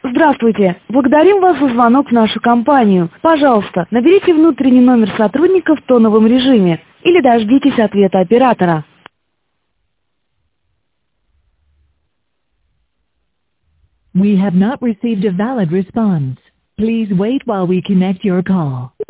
Здравствуйте. Благодарим вас за звонок в нашу компанию. Пожалуйста, наберите внутренний номер сотрудника в тоновом режиме или дождитесь ответа оператора. We have not received a valid response. Please wait while we connect your call.